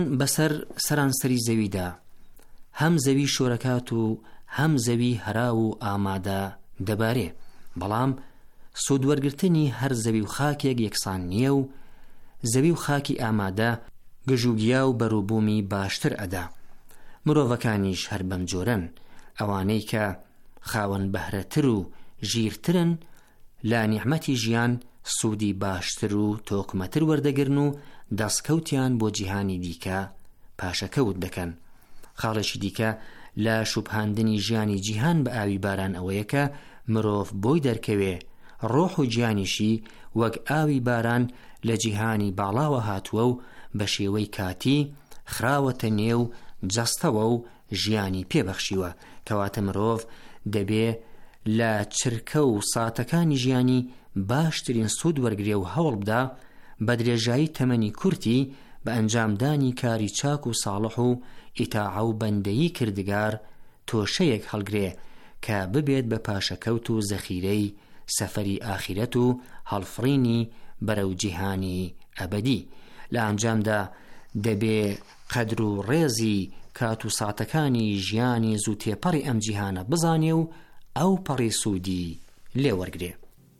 بەسەر سەرانسەری زەویدا هەم زەوی شۆرەکات و هەم زەوی هەرا و ئامادە دەبارێ، بەڵام سوودوەرگرتنی هەر زەوی و خاکێک یەکسان نییە و زەوی و خاکی ئامادە گژوگیا و بەرووبوومی باشتر ئەدا. مرۆڤەکانیش هەر بەم جۆرەن، ئەوانەی کە خاوەن بەهرەتر و ژیرترن لە نیعمەتی ژیان سوودی باشتر و تۆکمەتر وەردەگرن و دەستکەوتیان بۆ جیهانی دیکە پاشەکەوت دەکەن. خاڵێکی دیکە لە شوبهاندنی ژیانی جیهان بە ئاوی باران ئەوەیە کە مرۆڤ بۆی دەرکەوێ ڕۆح و گیانیشی وەک ئاوی باران لە جیهانی باڵاوە هاتووە و بە شێوەی کاتی خراوەتە نێو جەستەوە و ژیانی پێبەخشیوە، کەواتە مرۆڤ دەبێ لە چرکە و ساتەکانی ژیانی باشترین سوود وەرگرێ و هەوڵ بدا بە درێژایی تەمەنی کورتی بە ئەنجامدانی کاری چاک و ساڵح و ئیتاعە و بەندەیی کردگار تۆشەیەک هەڵگرێ کە ببێت بە پاشەکەوت و زەخیرەی سەفەری ئاخیرەت و هەڵفڕینی بەرەو جیهانی ئەبەدی. لە ئەنجامدا دەبێ قەدر و ڕێزی کات و ساتەکانی ژیانی زوو تێپەڕی ئەم جیهانە بزانێ و ئەو پەڕی سوودی لێ وەرگرێ.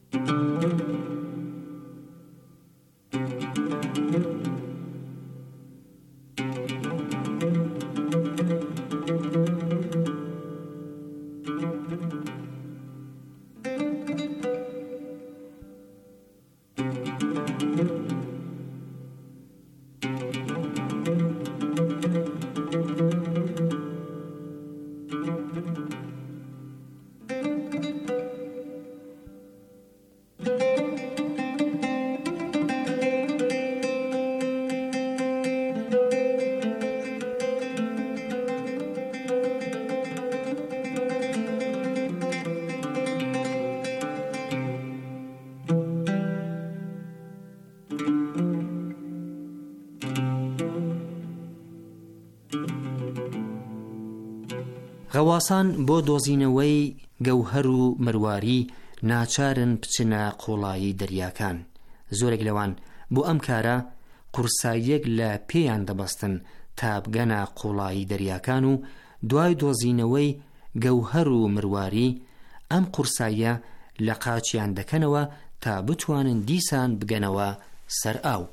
غەواسان بۆ دۆزینەوەی گەوهەر و مرواری ناچارن بچنە قوڵایی دەریاکان. زۆرێک لەوان بۆ ئەم کارە قورساییەک لە پێیان دەبەستن تا بگەنە قوڵایی دەریاکان و دوای دۆزینەوەی گەوهەر و مرواری ئەم قورساییە لە قاچیان دەکەنەوە تا بتوانن دیسان بگەنەوە سەر ئاو.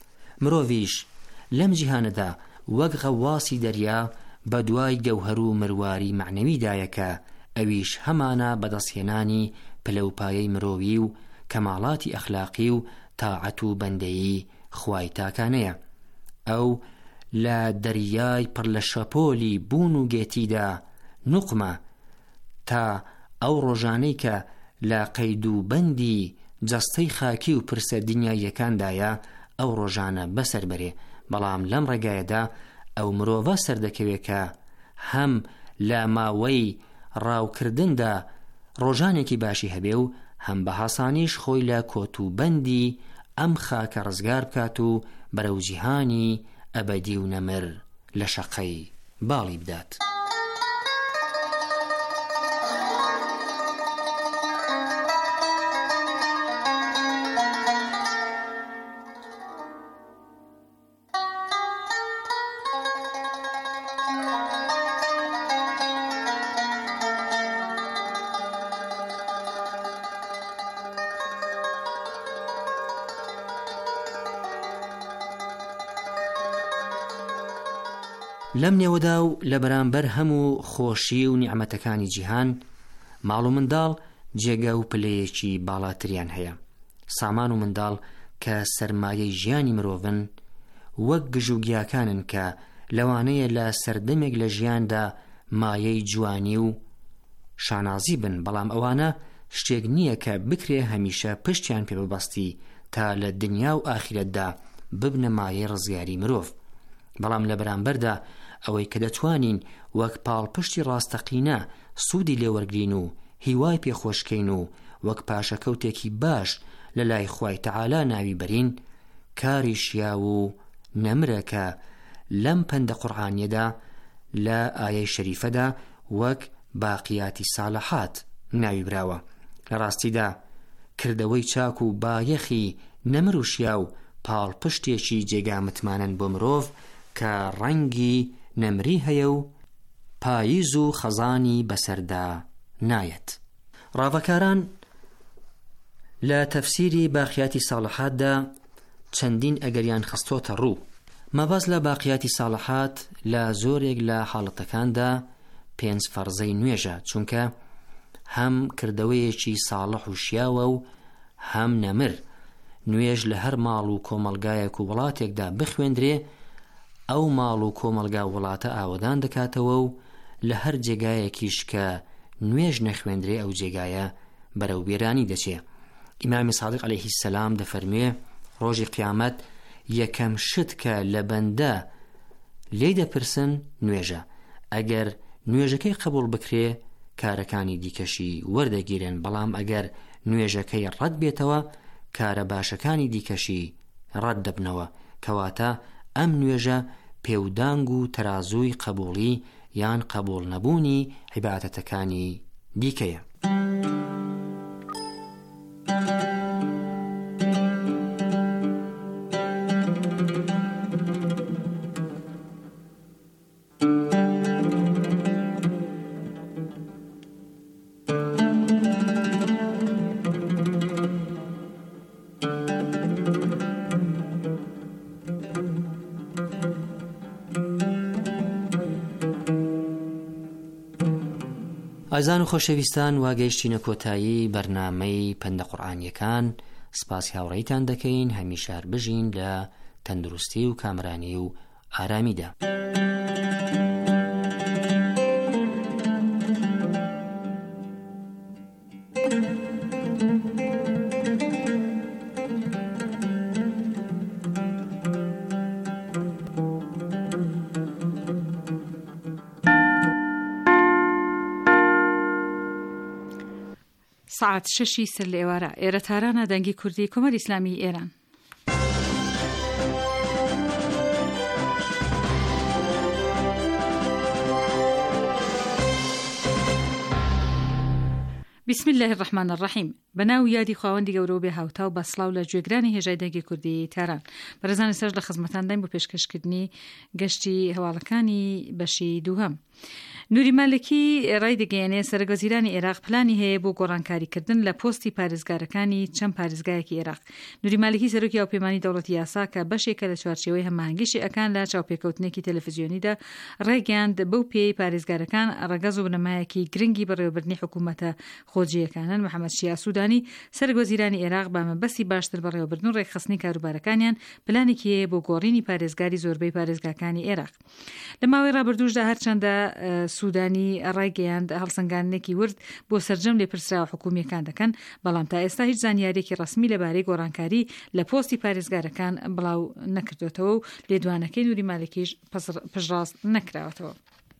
مرۆڤیش لەم جیهانەدا وەک غەواسی دەریا بە دوای گەوهەر و مرواری معنەویدایە کە ئەویش هەمانە بەدەستهێنانی پلەپایەی مرۆوی و کەماڵاتی ئەخلاقی و تاعەت و بەندەیی خوای تاکانەیە. ئەو لە دەریای پڕ لە شەپۆلی بوون و گێتیدا نوقمە تا ئەو ڕۆژانەی کە لە قەید و بەندی جەستەی خاکی و پرسە دنیاییەکاندایە ئەو ڕۆژانە بەسەر بەرێ. بەڵام لەم ڕێگایەدا ئەو مرۆڤە سەردەکەوێت کە هەم لە ماوەی ڕاوکردندا ڕۆژانێکی باشی هەبێ و هەم بە هاسانیش خۆی لە کۆت و بەندی ئەم خاکە ڕزگار بکات و بەرەو جیهانی ئەبەدی و نەمر لە شەقەی باڵی بدات. لەم نێوەدا و لە بەرامبەر هەموو خۆشی و نیعمەتەکانی جیهان ماڵ و منداڵ جێگە و پلەیەکی باڵاتریان هەیە. سامان و منداڵ کە سەرمایەی ژیانی مرۆڤن وەک گژوگیاکانن کە لەوانەیە لە سەردەمێک لە ژیاندا مایەی جوانی و شانازی بن، بەڵام ئەوانە شتێک نییە کە بکرێ هەمیشە پشتیان پێ ببەستی تا لە دنیا و ئاخیرەتدا ببنە مایەی ڕزگاری مرۆڤ. بەڵام لە بەرامبەردا ئەوەی کە دەتوانین وەک پاڵپشتی ڕاستەقینە سوودی لێوەرگرین و هیوای پێخۆشکەین و وەک پاشەکەوتێکی باش لە لای خوای تەعالا ناوی بەرین، کاری شیا و نەمرە کە لەم پەندە قورئانیەدا لە ئایەی شەریفەدا وەک باقیاتی ساڵحات ناوی براوە. لە ڕاستیدا کردەوەی چاک و بایەخی نەمر و شیا و پاڵپشتێکی جێگا متمانن بۆ مرۆڤ کە ڕەنگی نەمری هەیە و پاییز و خەزانی بەسەردا نایەت. ڕاوەکاران لە تەفسیری باقیاتی ساڵحاتدا چەندین ئەگەریان خستۆتە ڕوو. مەبەست لە باقیاتی ساڵحات لە زۆرێک لە حاڵەتەکاندا 5 فەرزەی نوێژە، چونکە هەم کردەوەیەکی ساڵح و شیاوە و هەم نەمر. نوێژ لە هەر ماڵ و کۆمەلگایەک و وڵاتێکدا بخوێندرێ، ئەو ماڵ و کۆمەلگا وڵاتە ئاوەدان دەکاتەوە و لە هەر جێگایەکیش کە نوێژ نەخوێندرێ ئەو جێگایە بەرەو وێرانی دەچێ. ئیمامی سادق عەلەیهی سەلام دەفەرموێ ڕۆژی قیامەت یەکەم شت کە لە بەندە لێی دەپرسن نوێژە. ئەگەر نوێژەکەی قبول بکرێ کارەکانی دیکەشی وەردەگیرن، بەڵام ئەگەر نوێژەکەی ڕەت بێتەوە کارە باشەکانی دیکەشی ڕەت دەبنەوە، کەواتە ئەم نوێژە پێودانگ و تەرازووی قبوڵی یان قبول نەبوونی عیبادەتەکانی دیکەیە. ئازان و خۆشەویستان، واگەیشتینە کۆتایی بەرنامەی پەندە قورئانیەکان. سپاسی هاوڕێیتان دەکەین، هەمیشار بژین لە تەندروستی و کامرانی و ئارامیدا. ساعت 6 سەر لە ئێوارە ئێرە تارانە دەنگی کوردی کۆمەری ئیسلامی ئێران. بسم الله الرحمن الرحیم. بەناو یادی خواوەندی گەورە و بێ هاوتا و بەسڵاو لە گوێگرانی هێژای دەنگی کوردی تاران. بەڕێزانی سەرش لە خزمەتانداین بۆ پێشکەشکردنی گەشتی هەواڵەکانی بەشی دووهەم. نوری مالکی ڕای دەگەیەنێ سەرۆکوەزیرانی عێراق پلانی هەیە بۆ گۆڕانکاریکردن لە پۆستی پارێزگارەکانی چەند پارێزگایەکی عێراق. نوری مالکی سەرۆکی هاوپەیمانی دەوڵەتی یاسا کە بەشێکە لە چوارچێوەی هەماهەنگیشی ئەکان لە چاوپێکەوتنێکی تەلەڤیزیۆنیدا ڕێگەیاند بەو پێی پارێزگارەکان ڕەگەز و بنەمایەکی گرنگی بەڕێوەبردنی حکوومەتە خۆجیەکانن. محەممەد شیا سوودانی سەرۆکوەزیرانی عێراق بە مەبەستی باشتر بەڕێوەبردن و ڕێکخستنی کاروبارەکانیان پلانێکی هەیە بۆ گۆڕینی پارێزگاری زۆربەی پارێزگاکانی عێراق. لە ماوەی ڕابردووشدا هەرچەندە سوودانی ڕایگەیاند هەڵسەنگاندنێکی ورد بۆ سەرجەم لێپرسراوە حکوومیەکان دەکەن، بەڵام تا ئێستا هیچ زانیارێکی ڕسمی لەبارەی گۆڕانکاری لە پۆستی پارێزگارەکان بڵاو نەکردوێتەوە و لێدوانەکەی نوری مالکیش پشڕاست نەکراوەتەوە.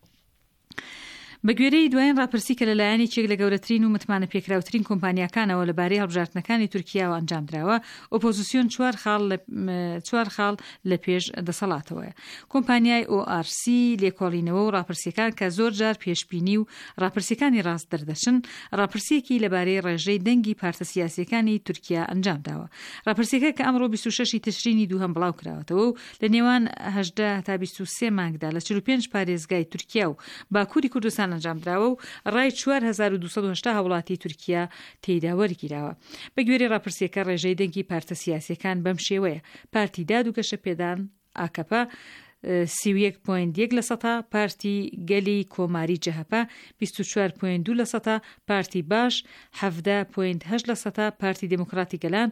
بە گوێرەی دوایین ڕاپرسی کە لەلایەنی چێک لە گەورەترین و متمانە پێکراوترین کۆمپانیاکانەوە لەبارەی هەڵبژاردنەکانی تورکیاوە ئەنجامدراوە، ئۆپۆزیسیۆن 4 خاڵ لە پێش دەسەڵاتەوەیە. کۆمپانیای ORC لێکۆڵینەوە و ڕاپرسیەکان کە زۆر جار پێشبینی و ڕاپرسیەکانی ڕاست دەردەچن، ڕاپرسیەکی لەبارەی ڕێژەی دەنگی پارتە سیاسیەکانی تورکیا ئەنجامداوە. ڕاپرسیەکە کە ئەمڕۆ 26 تشرینی دووهەم بڵاو کراوەتەوە و لە نێوان 18 تا 23 مانگدا لە 45 پارێزگای تورکیا و باکووری کوردستان ئەنجامدراوە و ڕای 4280 هاوڵاتی تورکیا تێیدا وەرگیراوە. بە گوێرەی ڕاپرسیەکە ڕێژەی دەنگی پارتە سیاسیەکان بەم شێوەیە: پارتی داد و گەشەپێدان ئاکەپە 31.1%، پارتی گەلی کۆماری جەهەپە 24.2%، پارتی باش 17.8%، پارتی دموکراتی گەلان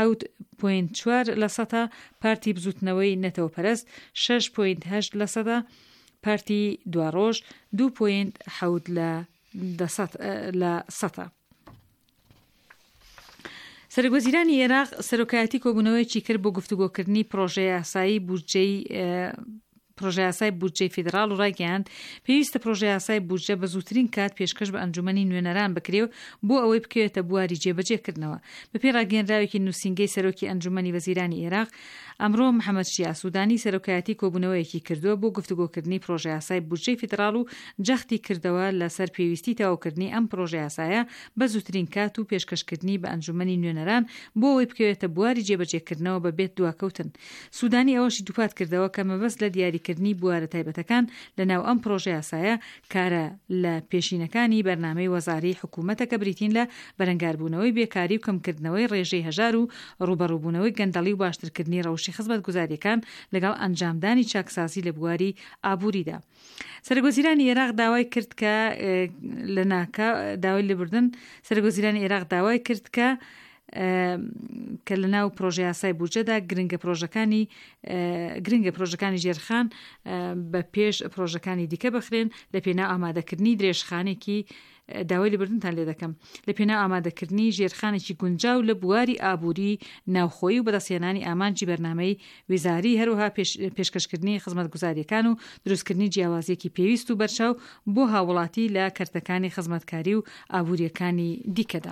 7.4%، پارتی بزوتنەوەی نەتەوە پەرست 6.8%، پارتی دواڕۆژ 2.7%. سەرۆکوەزیرانی عێراق سەرۆکایەتی کۆبوونەوەیکی کرد بۆ گفتوگۆکردنی پرۆژەی یاسایی بودجەی فیدراڵ و ڕایگەیاند پێویستە پرۆژەی یاسای بودجە بە زووترین کات پێشکەش بە ئەنجومەنی نوێنەران بکرێ بۆ ئەوەی بکەوێتە بواری جێبەجێکردنەوە. بەپێی ڕاگەیەنراوێکی نووسینگەی سەرۆکی ئەنجومەنی وەزیرانی عێراق ئەمڕۆ محەممەد شیا سوودانی سەرۆکایەتی کۆبوونەوەیەکی کردووە بۆ گفتوگۆکردنی پرۆژەی یاسای بودجەی فیدراڵ و جەختی کردەوە لەسەر پێویستی تەواوکردنی ئەم پرۆژەی یاسایە بە زووترین کات و پێشکەشکردنی بە ئەنجومەنی نوێنەران بۆ ئەوەی بکەوێتە بواری جێبەجێکردنەوە بەبێت دواکەوتن. سوودانی ئەوەشی دووپات کردەوە کە مەبەست لە دیاریکردن دیاریکردنی بوارە تایبەتەکان لەناو ئەم پرۆژە یاسایە کارە لە پێشینەکانی بەرنامەی وەزاری حکوومەتەکە بریتین لە بەرەنگاربوونەوەی بێکاری و کەمکردنەوەی ڕێژەی هەژار و ڕوبەڕووبوونەوەی گەندەڵی و باشترکردنی ڕەوشی خزمەتگوزاریەکان لەگەڵ ئەنجامدانی چاکسازی لە بواری ئابووریدا. سەرگۆزیرانی عێراق داوای کرد کە لە ناکە داوای لێبوردن سەرگۆزیرانی عێراق داوای کرد کە لە ناو پرۆژە یاسای بودجەدا گرنگە پرۆژەکانی ژێرخان بە پێش پرۆژەکانی دیکە بخرێن لە پێناو ئامادەکردنی درێژخانێکی داوای لێبوردنتان لێ دەکەم لە پێناو ئامادەکردنی ژێرخانێکی گونجاو لە بواری ئابووری ناوخۆیی و بەدەستهێنانی ئامانجی بەرنامەی ویزاری هەروەها پێشکەشکردنی خزمەتگوزاریەکان و دروستکردنی جیاوازیەکی پێویست و بەرچاو بۆ هاوڵاتی لە کەرتەکانی خزمەتکاری و ئابووریەکانی دیکەدا.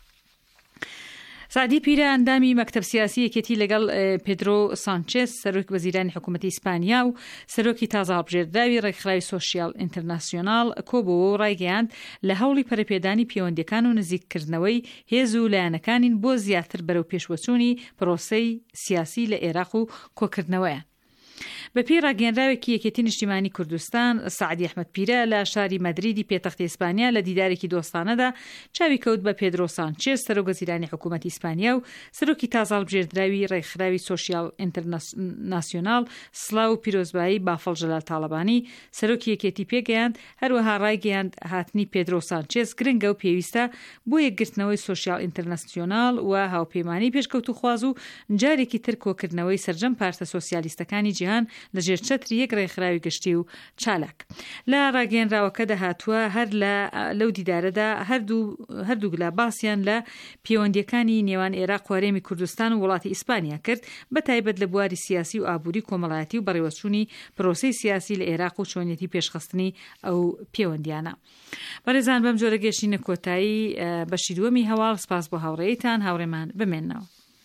سعدی پیرە ئەندامی مەکتەب سیاسی یەکێتی لەگەڵ پێدرۆ سانچێز سەرۆکی وەزیرانی حکوومەتی ئیسپانیا و سەرۆکی تازە هەڵبژێردراوی ڕێکخراوی سۆشیال ئینتەرناسیۆنال کۆبووە و ڕایگەیاند لە هەوڵی پەرەپێدانی پەیوەندیەکان و نزیککردنەوەی هێز و لایەنەکانین بۆ زیاتر بەرەو پێشوەچوونی پرۆسەی سیاسی لە عێراق و کۆکردنەوەیە. بەپێی ڕاگەیەنراوێکی یەکێتی نیشتیمانی کوردستان سعدی ئەحمەد پیرە لە شاری مەدریدی پێتەختی ئیسپانیا لە دیدارێکی دۆستانەدا چاوی کەوت بە پێدرۆ سانچێز سەرۆکوەزیرانی حکوومەتی ئیسپانیا و سەرۆکی تازە هەڵبژێردراوی ڕێکخراوی سۆشیال ئینتەرناسیۆنال سڵاو و پیرۆزبایی بافەڵ جەلال تاڵەبانی سەرۆکی یەکێتی پێگەیاند هەروەها ڕایگەیاند هاتنی پێدرۆ سانچێز گرنگە و پێویستە بۆ یەکگرتنەوەی سۆشیال ئینتەرناسیۆنال و هاوپەیمانی پێشکەوتوخواز و جارێکی تر کۆکردنەوەی سەرجەم پارتە سۆسیالیستەکانی جیهان لەژێر چەتری یەک ڕێکخراوی گشتی و چالاک. لە ڕاگەیەنراوەکە دەهاتووە هەر لەو دیدارەدا هەردوو گلا باسییان لە پەیوەندیەکانی نێوان عێراق و هەرێمی کوردستان و وڵاتی ئیسپانیا کرد بە تایبەت لە بواری سیاسی و ئابووری کۆمەڵایەتی و بەڕێوەچوونی پرۆسەی سیاسی لە عێراق و چۆنیەتی پێشخستنی ئەو پەیوەندیانە. بەڕێزان بەم جۆرە گەشتینە کۆتایی بەشی دووەمی هەواڵ سپاس بۆ هاوڕێیتان هاوڕێمان بمێننەوە.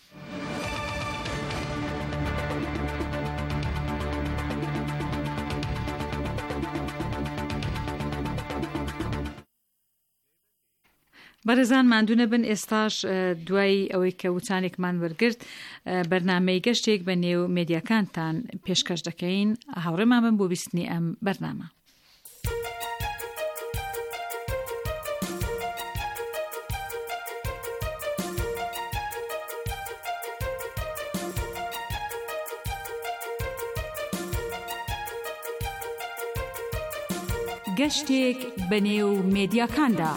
بەڕێزان ماندوونە بن ئێستاش دوای ئەوەی کە وچانێکمان وەرگرت بەرنامەی گەشتێک بە نێو مێدیاکانتان پێشکەش دەکەین هاوڕێمان بن بۆ بیستنی ئەم بەرنامە. گەشتێک بە نێو مێدیاکاندا.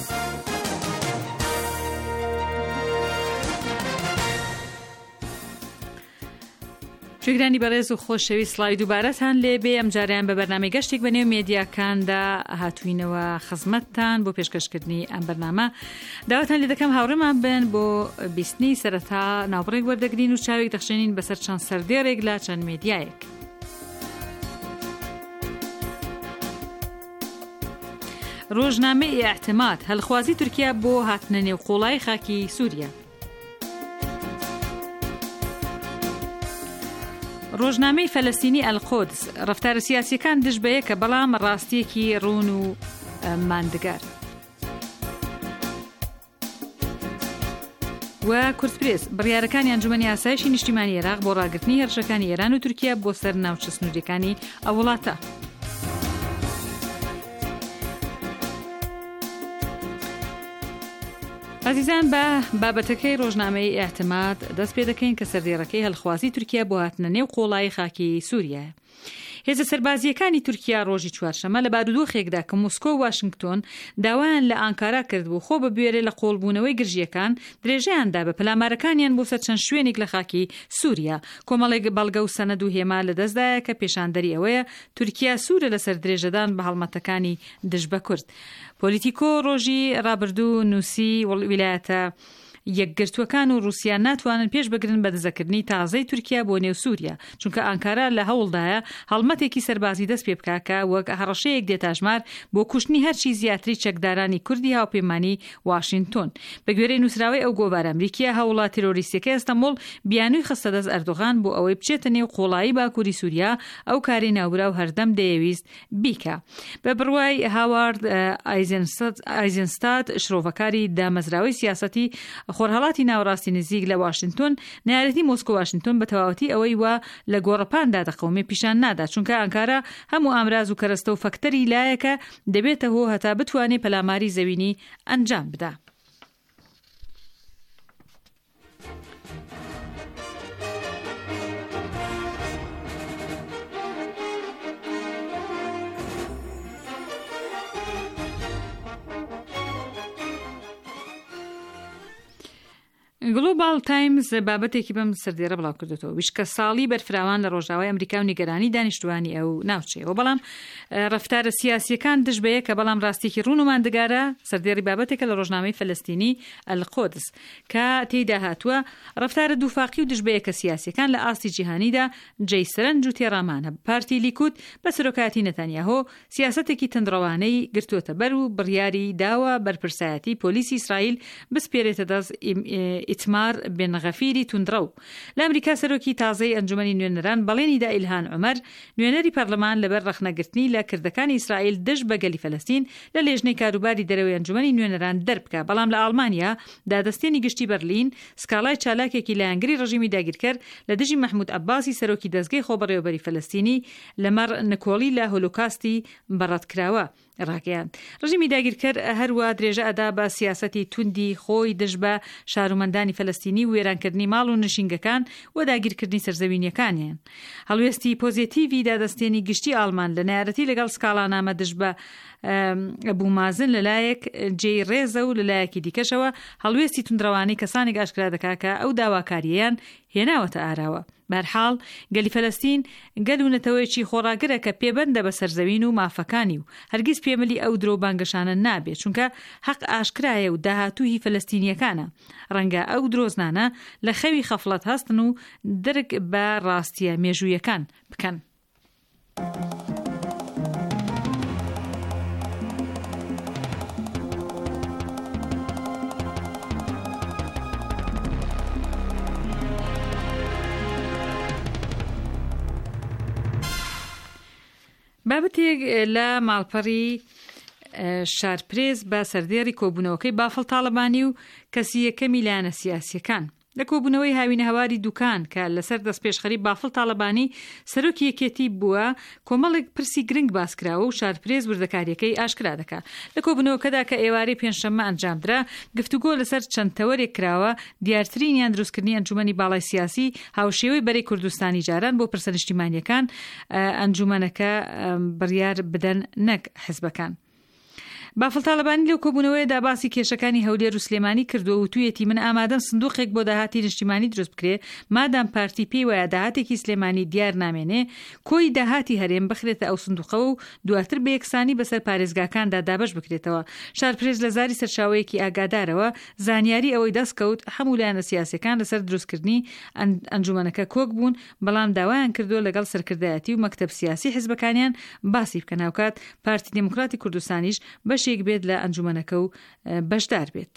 گوێگرانی بەڕێز و خۆشەوی سڵاوی دووبارەتان لێبێ ئەم جاریان بە بەرنامەی گەشتێک بە نێو مێدیاکاندا هاتووینەوە خزمەتتان بۆ پێشکەشکردنی ئەم بەرنامە داواتان لێ دەکەم هاوڕێمان بن بۆ بیستنی سەرەتا ناوبڕێک وەردەگرین و چاوێک دەخشێنین بەسەر چەند سەردێڕێک لە چەند مێدیایەک. ڕۆژنامەی ئیعتیماد هەڵخوازی تورکیا بۆ هاتنە نێو قۆڵای خاکی سووریا. ڕۆژنامەی فەلەستینی ئەلقودس ڕەفتارە سیاسیەکان دژ بە یەکە بەڵام ڕاستیەکی ڕوون و ماندگار. و کورتپرێس بڕیارەکانی ئەنجومەنی ئاسایشی نیشتیمانی عێراق بۆ ڕاگرتنی هێرشەکانی ئێران و تورکیا بۆ سەر ناوچە سنووریەکانی ئەو وڵاتە. عزیزان بە بابەتەکەی ڕۆژنامەی ئیعتیماد دەست پێ دەکەین کە سەردێڕەکەی هەڵخوازی تورکیا بۆ هاتنە نێو قۆڵای خاکی سووریا. هێزە سەربازیەکانی تورکیا ڕۆژی چوارشەمە لە بارودۆخێکدا کە موسکۆ و واشنگتۆن داوایان لە ئانکارا کردبوو خۆ بە بوێرە لە قۆڵبوونەوەی گرژیەکان درێژەیاندا بە پەلامارەکانیان بۆ سەر چەند شوێنێک لە خاکی سووریا. کۆمەڵێک بەڵگە و سەنەد و هێما لە دەستدایە کە پێشاندەری ئەوەیە تورکیا سوورە لەسەر درێژەدان بە هەڵمەتەکانی دژ بە کورد. پۆلیتیکۆ ڕۆژی ڕابردوو نووسی ویلایەتە یەکگرتوەکان و رووسیا ناتوانن پێش بگرن بە دزەکردنی تازەی تورکیا بۆ نێو سووریا چونکە ئانکارا لە هەوڵدایە هەڵمەتێکی سەربازی دەست پێ بکاکە وەک هەڕەشەیەک دێتاژمار بۆ کوشتنی هەرچی زیاتری چەکدارانی کوردی هاوپەیمانی واشنگتۆن. بە گوێرەی نووسراوی ئەو گۆڤارە ئەمریکیە هەوڵات تیرۆریستیەکەی ئەستەمبوڵ بیانووی خستە دەست ئەردۆغان بۆ ئەوەی بچێتە نێو قۆڵایی باکووری سووریا ئەو کاری ناوبرا و هەردەم دەیەویست بیکە. بە بڕوای هاوارد ئایزنستاد شرۆڤەکاری دامەزراوی سیاسەتی خۆرهەڵاتی ناوەڕاستی نزیک لە واشنگتن نایەتی مۆسکۆ واشنگتن بە تەواوەتی ئەوەی وە لە گۆڕەپاندا دەقەومێ پیشان نادا، چونکە ئەنکارە هەموو ئامراز و کەرەستە و فەکتەری لایەکە دەبێتە هۆ هەتا بتوانێت پەلاماری زەوینی ئەنجام بدا. گلۆبال تایمز بابەتێکی بەم سەردێرە بڵاو کردێتەوە ویشکە ساڵی بەرفراوان لە ڕۆژاوای ئەمریکا و نیگەرانی دانیشتوانی ئەو ناوچەیەوە، بەڵام ڕەفتارە سیاسیەکان دژ بەیە کە بەڵام ڕاستێکی ڕوون و ماندگارە سەردێری بابەتێکە لە ڕۆژنامەی فەلەستینی ئەلقودس کە تێیدا هاتووە ڕەفتارە دووفاقی و دژ بەیە کە سیاسیەکان لە ئاستی جیهانیدا جێی سەرنج و تێڕامانە. پارتی لیکود بە سەرۆکاتی نەتانیاهۆ سیاسەتێکی تەندڕەوانەی گرتووەتە بەر و بڕیاری داوە بەرپرسایەتی پۆلیسی ئیسرائیل بسپێرێتە دەست ئیتمار بێنغەفیری توندڕەو. لە ئەمریکا سەرۆکی تازەی ئەنجومەنی نوێنەران بەڵێنیدا ئیلهان عومەر نوێنەری پەرلەمان لەبەر ڕەخنەگرتنی لە کردەکانی ئیسرائیل دژ بە گەلی فەلەستین لە لێژنەی کاروباری دەرەوەی ئەنجومەنی نوێنەران دەربکە، بەڵام لە ئەڵمانیا دادەستێنی گشتی بەرلین سکاڵای چالاکێکی لایەنگری ڕژیمی داگیرکەر لە دژی مەحموود عەباسی سەرۆکی دەستگای خۆبەڕێوەبەری فەلەستینی لەمەڕ نکۆڵی لە هۆلۆکاستی بەڕەتکراوە ڕاگەیاند. ڕژیمی داگیرکەر هەروە درێژە ئەدا بە سیاسەتی توندی خۆی دژ بە شارومەندانی فەلەستینی و وێرانکردنی ماڵ و نشینگەکان و داگیرکردنی سەرزەوینیەکانیان. هەڵوێستی پۆزیتیڤی دادەستێنی گشتی ئاڵمان لە نایەتی لەگەڵ سکاڵانامە دژ بە ئەبوومازن لەلایەک جێی ڕێزە و لەلایەکی دیکەشەوە هەڵوێستی توندڕەوانەی کەسانێک ئاشکرا دەکا کە ئەو داواکاریەیان هێناوەتە ئاراوە. بەرحاڵ گەلی فەلەستین گەل و نەتەوەیەکی خۆڕاگرە کە پێبەندە بە سەرزەوین و مافەکانی و هەرگیز پێمەلی ئەو درۆ بانگەشانە نابێت، چونکە حەق ئاشکرایە و داهاتووی فەلەستینیەکانە. ڕەنگە ئەو درۆزنانە لە خەوی خەفڵەت هەستن و درک بە ڕاستیە مێژوویەکان بکەن. بابەتێک لە ماڵپەڕی شارپرێز بە سەردێری کۆبوونەوەکەی بافڵ تاڵەبانی و کەسی یەکەمی لایەنە سیاسیەکان لە کۆبوونەوەی هاوینە هەواری دوکان کە لەسەر دەستپێشخەری بافڵ تاڵەبانی سەرۆکی یەکێتی بووە، کۆمەڵێک پرسی گرنگ باسکراوە و شارپرێز وردەکاریەکەی ئاشکرا دەکا. لە کۆبوونەوەکەدا کە ئێوارەی پێنجشەممە ئەنجامدرا گفتوگۆ لەسەر چەند تەوەرێک کراوە دیارترینیان دروستکردنی ئەنجومەنی باڵای سیاسی هاوشێوەی بەرەی کوردستانی جاران بۆ پرسە نیشتیمانیەکان ئەنجومەنەکە بڕیار بدەن نەک حزبەکان. بافڵ تاڵەبانی لەو کۆبوونەوەیدا باسی کێشەکانی هەولێر و سلێمانی کردووە و تویەتی من ئامادەم سندوقێک بۆ داهاتی نیشتیمانی دروست بکرێ مادام پارتی پێی وایە داهاتێکی سلێمانی دیار نامێنێ کۆی داهاتی هەرێم بخرێتە ئەو سندوقەوە و دواتر بە یەکسانی بەسەر پارێزگاکاندا دابەش بکرێتەوە. شارپرێز لە زاری سەرچاوەیەکی ئاگادارەوە زانیاری ئەوەی دەستکەوت هەموو لایەنە سیاسیەکان لەسەر دروستکردنی ئەنجومەنەکە کۆک بوون، بەڵام داوایان کردووە لەگەڵ سەرکردایەتی و مەکتەب سیاسی حزبەکانیان باسی بکە ناوکات پارتی دموکراتی کوردستانیش بەشێک بێت لە ئەنجومەنەکە و بەشدار بێت.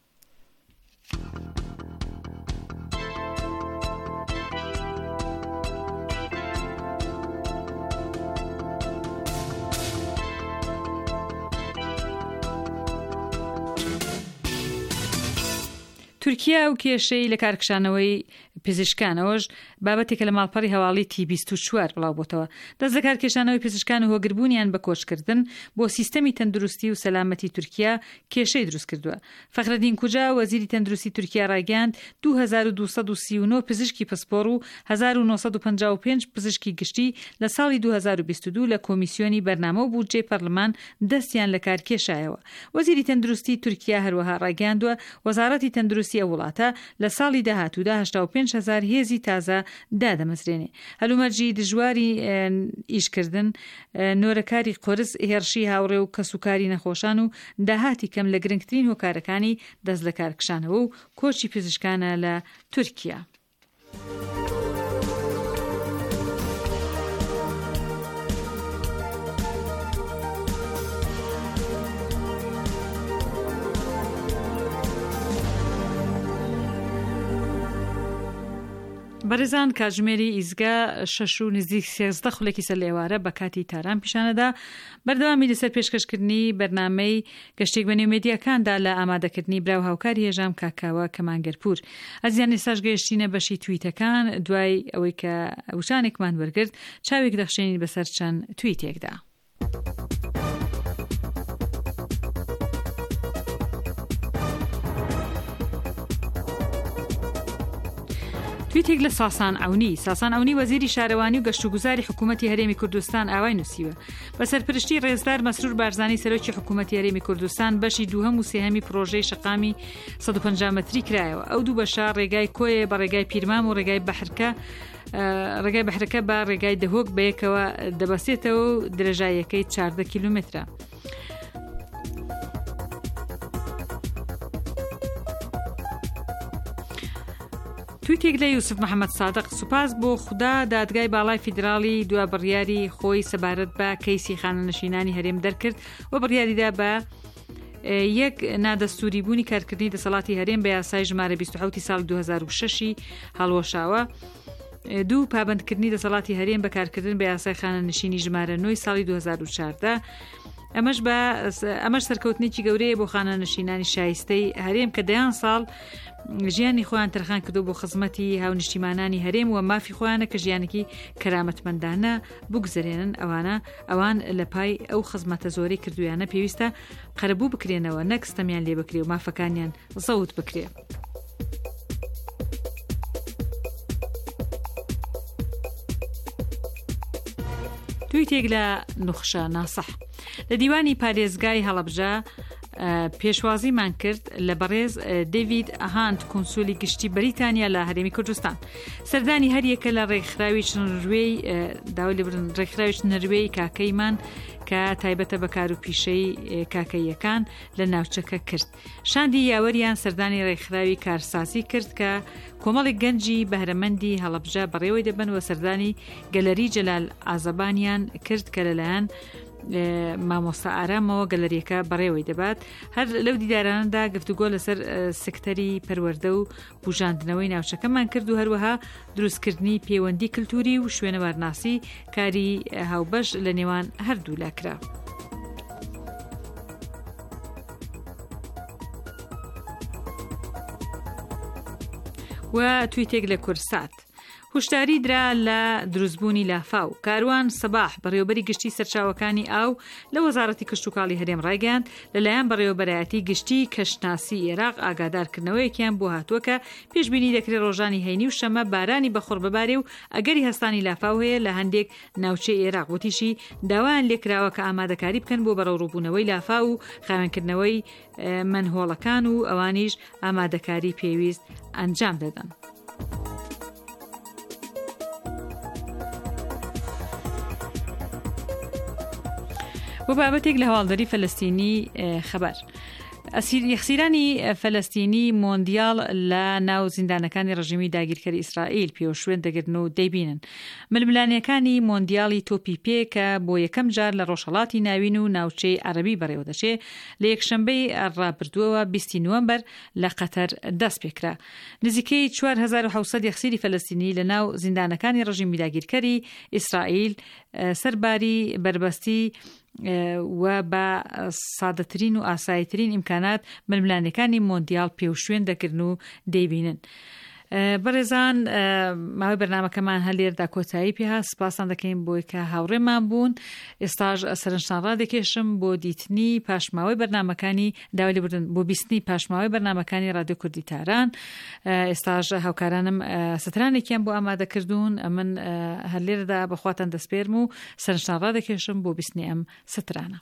تورکیا و کێشەی لە کارکشانەوەی پزیشکانەوەش بابەتێکە لە ماڵپەڕی هەواڵی تی24 بڵاو بۆتەوە. دەست لە کارکێشانەوەی پزیشکان و هۆگربوونیان بە کۆچکردن بۆ سیستەمی تەندروستی و سەلامەتی تورکیا کێشەی دروست کردووە. فەخرەدین کوجا وەزیری تەندروستی تورکیا ڕایگەاند 2239 پزیشکی پسپۆڕ و 1955 پزیشکی گشتی لە ساڵی 2022 لە کۆمیسیۆنی بەرنامە و بودجێ پەرلەمان دەستیان لە کار کێشایەوە. وەزیری تەندروستی تورکیا هەروەها ڕایگەاندووە وەزارەتی تەندروستی ئەو وڵاتە لە ساڵی داهاتوودا 85,000 هێزی تازە دادەمەزرێنێ. هەلومەرجی دژواری ئیشکردن، نۆرەکاری قۆرس، هێرشی هاوڕێ و کەسوکاری نەخۆشان و داهاتی کەم لە گرنگترین هۆکارەکانی دەست لە کارکشانەوە و کۆچی پزیشکانە لە تورکیا. بەڕێزان کاتژمێری ئیزگا 6 و نزیک 13 خولێکی سەر لێوارە بە کاتی تاران پیشانەدا بەردەوامی لەسەر پێشکەشکردنی بەرنامەی گەشتێک بە نێومێدیەکاندا لە ئامادەکردنی براو هاوکاری هێژام کاکاوە کەمانگەرپور. ئەزیان ئێستاش گەیشتینە بەشی تویتەکان دوای ئەوەی کە وشانێکمان وەرگرت چاوێک دەخشێنین بەسەر چەند تویتێکدا. تویتێک لە ساسان ئەونی وەزیری شارەوانی و گەشتوگوزاری حکوومەتی هەرێمی کوردستان ئاوای نووسیوە بە سەرپرشتی ڕێزدار مەسرور بارزانی سەرۆکی حکوومەتی هەرێمی کوردستان بەشی دووهەم و سێهەمی پرۆژەی شەقامی 150 مەتری کرایەوە. ئەو دوو بەشە ڕێگای کۆیە بە ڕێگای پیرمام و ڕێگای بەحرەکە بە ڕێگای دەهۆک بەیەکەوە دەبەسێتەوە و درێژاییەکەی 14 کیلومترە. تویتێک لە یوسف محەممەد سادق سوپاس بۆ خوددا دادگای باڵای فیدراڵی دوا بڕیاری خۆی سەبارەت بە کەیسی خانەنشینانی هەرێم دەرکرد و بڕیاریدا بە یەک نادەستوری بوونی کارکردنی دەسەڵاتی هەرێم بە یاسای ژمارە 27 ساڵ 2006 هەڵوەشاوە. دوو پابندکردنی دەسەڵاتی هەرێم بەکارکردن بە یاسای خانەنشینی ژمارە 9 ساڵی 2014 ئەمەش سەرکەوتنێکی گەورەیە بۆ خانەنشینانی شایستەی هەرێم کە دەیان ساڵ ژیانی خۆیان تەرخان کردو بۆ خزمەتی هاونیشتیمانانی هەرێم و مافی خۆیانە کە ژیانێکی کەرامەتمەندانە بگوزارێنن. ئەوان لە پای ئەو خزمەتە زۆرەی کردویانە پێویستە قەرەبوو بکرێنەوە نەک ستەمیان لێ بکرێ و مافەکانیان زەوت بکرێ. تویتێک لە نوخشە ناسەح لە دیوانی پارێزگای هەڵەبجە پێشوازیمان کرد لە بەڕێز دەیڤید ئەهاند کۆنسولی گشتی بەریتانیا لە هەرێمی کوردستان. سەردانی هەریەکە لە ڕێکخراوی نەروێی کاکەیمان کە تایبەتە بە کار و پیشەی کاکەیەکان لە ناوچەکە کرد. شاندی یاوەریان سەردانی ڕێکخراوی کارسازی کرد کە کۆمەڵێک گەنجی بەهرەمەندی هەڵەبجە بەڕێوەی دەبن و سەردانی گەلەری جەلال ئازەبانیان کرد کە لەلایەن مامۆستا ئارامەوە گەلەریەکە بەڕێوەی دەبات. هەر لەو دیدارانەدا گفتوگۆ لەسەر سکتەری پەروەردە و بوژاندنەوەی ناوچەکەمان کرد و هەروەها دروستکردنی پەیوەندی کلتوری و شوێنەوارناسی کاری هاوبەش لە نێوان هەردوو لاکرا. و تویتێک لە کورسات هوشداری درا لە دروستبوونی لافاو. کاروان سەباح بەڕێوەبەری گشتی سەرچاوەکانی ئاو لە وەزارەتی کشتوکاڵی هەرێم ڕایگەاند لەلایەن بەڕێوەبەرایەتی گشتی کەشناسی عێراق ئاگادارکردنەوەیەکیان بۆ هاتووە پێشبینی دەکرێت ڕۆژانی هەینی و شەمە بارانی بەخۆڕ ببارێ و ئەگەری هەستانی لافاو هەیە لە هەندێک ناوچەی عێراق وتیشی داوایان لێکراوە کە ئامادەکاری بکەن بۆ بەڕێوەڕووبوونەوەی لافاو و خاوێنکردنەوەی منهۆڵەکان و ئەوانیش ئامادەکاری پێویست ئەنجام دەدەن. بۆ بابەتێک لە هەواڵدەری فەلەستینی خەبەر یەخسیرانی فەلەستینی مۆندیال لە ناو زیندانەکانی ڕژیمی داگیرکەری ئیسرائیل پێوەشوێن دەگرن و دەیبینن. ململانیەکانی مۆندیالی تۆپی پێ کە بۆ یەکەم جار لە ڕۆژهەڵاتی ناوین و ناوچەی عەرەبی بەڕێوە دەچێ لە یەکشەمبەی ڕابردووەوە 20 نوێمبەر لە قەتەر دەست پێکرا. نزیکەی 4700 یەخسیری فەلەستینی لە ناو زیندانەکانی ڕژیمی داگیرکەری ئیسرائیل سەرباری بربەستی و بە سادەترین و ئاساییترین ئیمکانات ململانەکانی مۆندیال پێوشوێن دەکردن و دەیبینن. بەڕێزان ماوەی بەرنامەکەمان هەلێردا کۆتایی پێها سپاسان دەکەین بۆی کە هاوڕێمان بوون. ئێستاش سەرنجتان ڕادەکێشم بۆ دیتنی پاشماوەی بەرنامەکانی داوای لێبوردن بۆ بیستنی پاشماوەی بەرنامەکانی رادیۆ کوردی تاران. ئێستاش هاوکارانم سترانێکیان بۆ ئامادەکردوون. من هەلێردا بەخواتان دەسپێرم و سەرنجتان ڕادەکێشم بۆ بیستنی ئەم سترانە.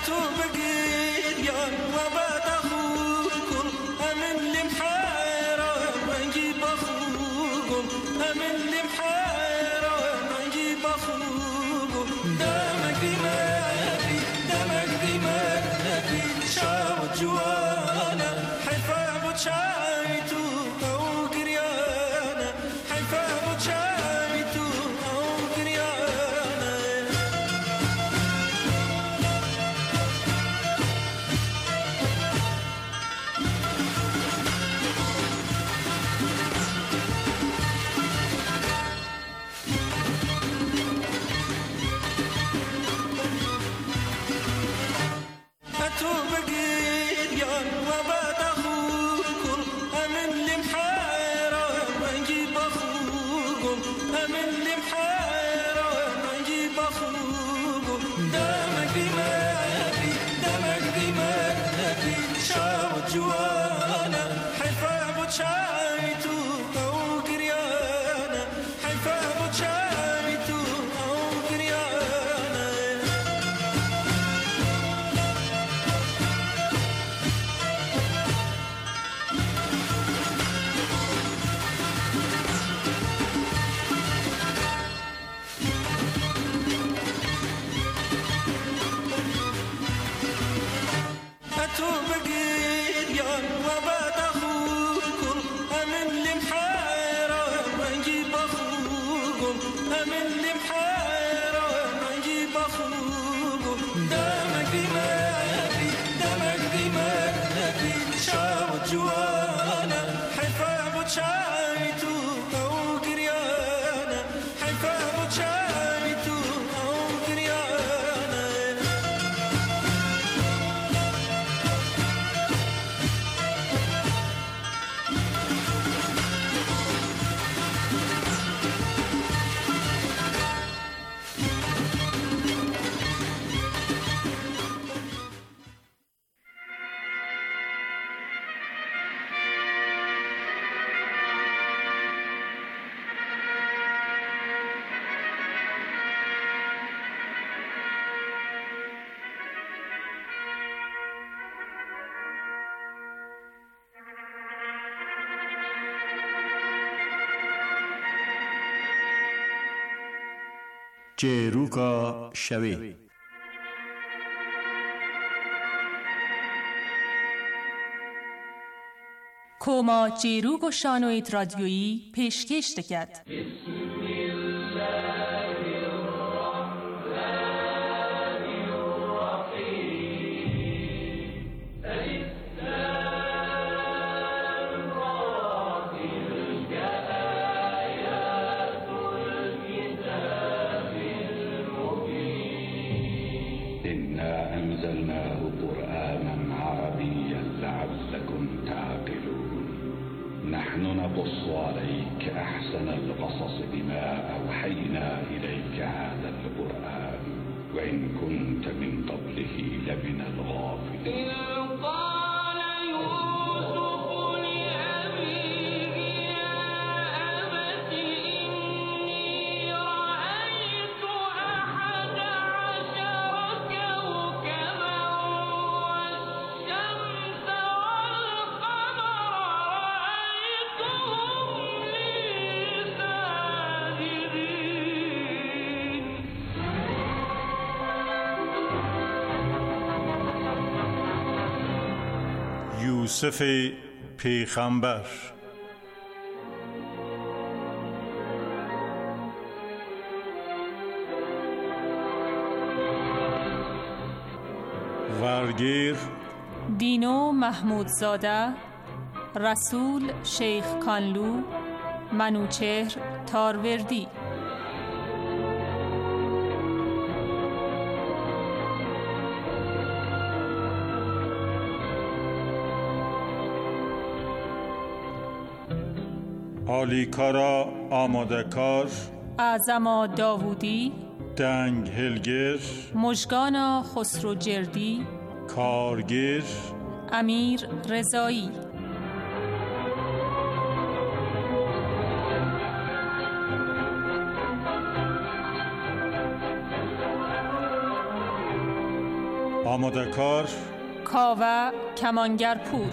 تو بگیر یا و بعد خوب همین لیم حیرا منگی بخوب همین لیم حیرا منگی بخوب دمک دیمک شاو جوانا حیفا بچای تو او گریانا حیفا بچای تو او گریانا تو بگیر یا و بعد خوب همین لیم حیرا منگی بخوب همین لیم حیرا منگی بخوب دمک دیمک شاو جوانا حیفا بچای تو او گریانا حیفا بچای تو او گریانا تو بگیر یا و بعد خوب همین لیم حیرا منگی بخوب همین لیم حیرا منگی بخوب دمک دیمک شاو جوانا حیفا بچای تو او گریانا حیفا بچای تو او گریانا چێرووکە شەوێ کۆما چێرووک و شانۆیت رادیۆیی پێشکەش دەکات. أنزلناه قرآنا عربيا لعلكم تعقلون نحن نقص عليك أحسن القصص بما أوحينا إليك هذا القرآن وإن كنت من قبله لمن الغافلين یوسف پیغمبر ورگیر دینو محمودزاده، رسول شیخ کانلو، منوچهر تاروردی. آلیکارا آمادکار، اعظما داوودی، دنگ هلگر، مژگانا خسروجردی، کارگر، امیر رضایی. آماده کار کاوه کمانگر پور.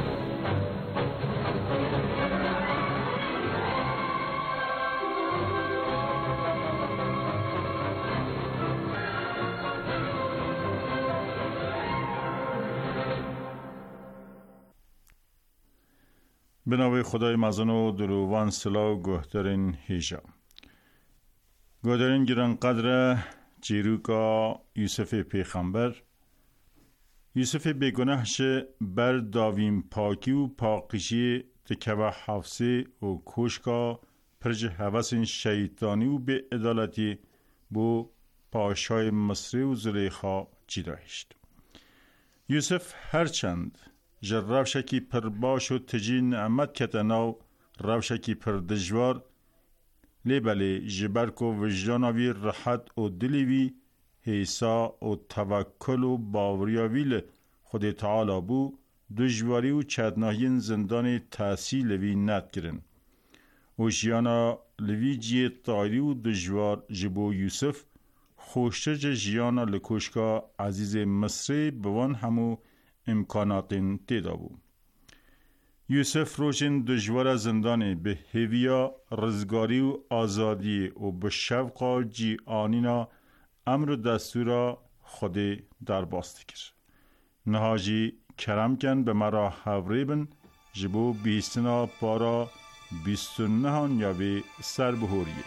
به نام خدای مزن و دروان سلا و گهترین هیجا گهترین گران قدر جیروکا یوسف پیغمبر، یوسف بگناهش بر داویم پاکی و پاکیشی تکوه حفظی و کوشکا پرج حوث شیطانی و به عدالتی بو پاشای مصری و زلیخا جیدایشت. یوسف هرچند جر روشکی پر باش و تجی نعمت کتناو روشکی پر دجوار لیبلی جبرک و وجداناوی راحت و دلیوی حیسا و توکل و باوریاوی خود تعالی بو دجواری و چدناهین زندان تحصیل وی ند کرن و جیانا لوی جی تایری و دجوار جبو یوسف خوشتر جیانا لکوشکا عزیز مصری بوان همو امکاناتین تیدا بو. یوسف روشن دجوار زندانی به هویا رزگاری و آزادی و به شوقا جی آنینا امر و دستورا خودی در باست کرد. نهاجی کرم کن به مرا حوریبن جبو بیستنا پارا 29 یاوی سر بهوریه.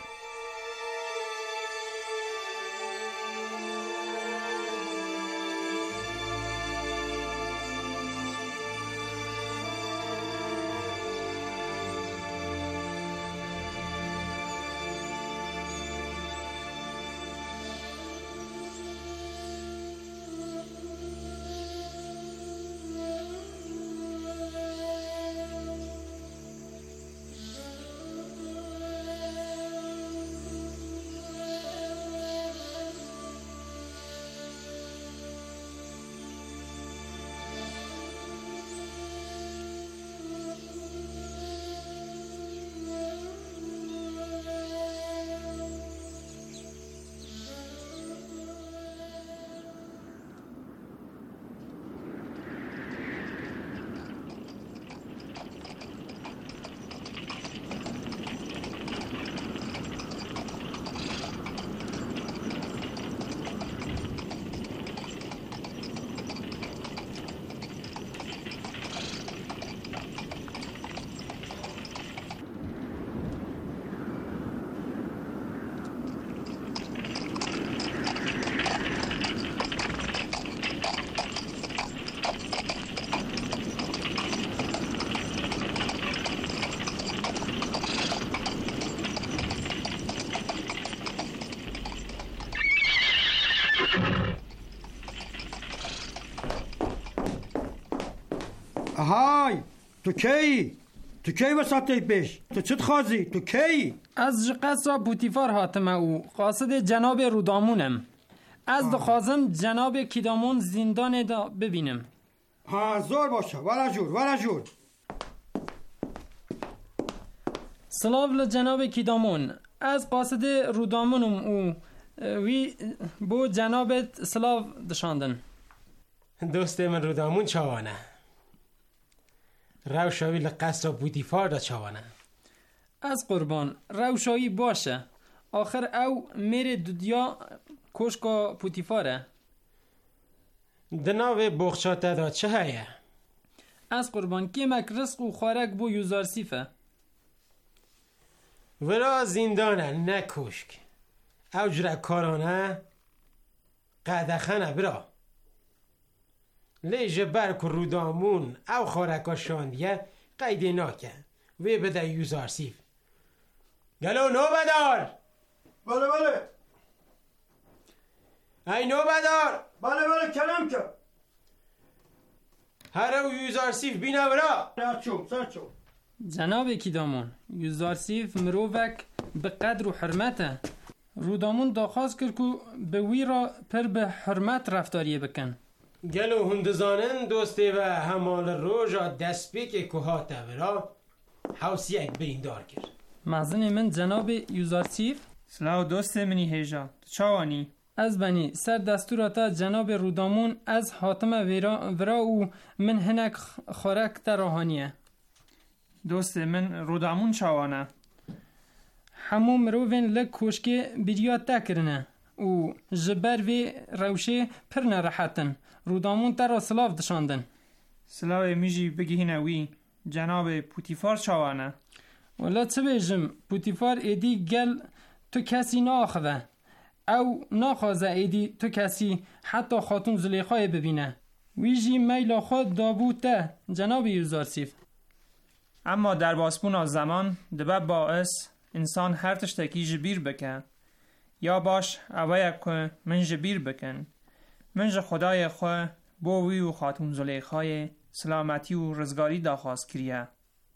های تو کی وسطی پیش تو چت خوازی تو کی از قصر پوتیفار هاتم او قاصد جناب رودامونم از دخوازم جناب کیدامون زندان دا ببینم. ها زور باشه ورا جور سلاو لجناب کیدامون از قاصد رودامونم او وی بو جنابت سلاو دشاندن. دوست من رودامون چاوانه روشاوی لقصر پوتیفار دا چاوانه. از قربان روشایی باشه آخر او میره دودیا کوشکا پوتیفاره. دناوی بخشاته دا چه هیه؟ از قربان کمک رزق و خوارک بو یوزارسیفه. ورا زندانه نه کوشک او جره کارانه قدخنه برا لیجه برک رودامون او خوارکا شاندیه قیده ناکه وی بده یوزارسیف. گلو نوبدار. بله ای نوبدار. بله کلم که هر او یوزارسیف بینه برا. سرچو جناب کیدامون یوزارسیف مروفک به قدر و حرمته. رودامون داخواست کرد که به وی را پر به حرمت رفتاریه بکن. گلو هندزانن دوسته و همال روژا دستپیک کوهاته برا حوصیک بریندار کرد. مزن من جناب یوزارسیف. سلاو دوست منی هیجا تو چاوانی؟ از بنی سر دستوراتا جناب رودامون از حاتم ورا و من هنک خورک تراهانیه. دوست من رودامون چاوانه؟ همو مروفین لک کوشکی بیریات تکرنه و جبر وی روشه پر نراحتن. رودامون تر سلاف دشاندن. سلاو میجی بگیهنه وی جناب پوتیفار چاوانه؟ ولی چه بیجم پوتیفار ایدی گل تو کسی ناخذه او ناخذه ایدی تو کسی حتی خاتون زلیخای ببینه. ویجی میلا خود دابوته جناب یوزارسیف. اما در باسپون از زمان دبه باعث انسان هر تشتکی جبیر بکن یا باش اوه که من جبیر بکن من خدای خواه بووی و خاتون زلیخای سلامتی و رزگاری داخواست کریه.